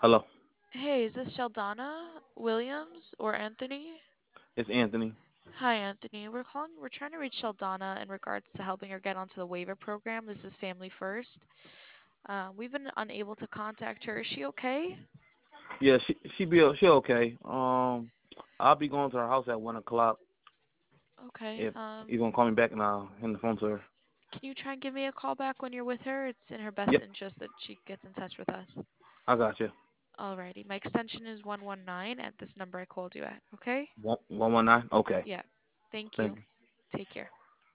Hello, Hey, is this Sheldana Williams or Anthony? it's Anthony. Hi, Anthony. We're trying to reach Sheldana in regards to helping her get onto the waiver program. This is Family First. We've been unable to contact her. Is she okay? Yeah, she okay. I'll be going to her house at 1 o'clock. Okay. If you gonna call me back and I'll hand the phone to her. Can you try and give me a call back when you're with her? It's in her best Yep, interest that she gets in touch with us. I got you. Alrighty. My extension is 119 at this number I called you at. Okay? 119. Okay, Yeah. Thank thank you. you. Take care.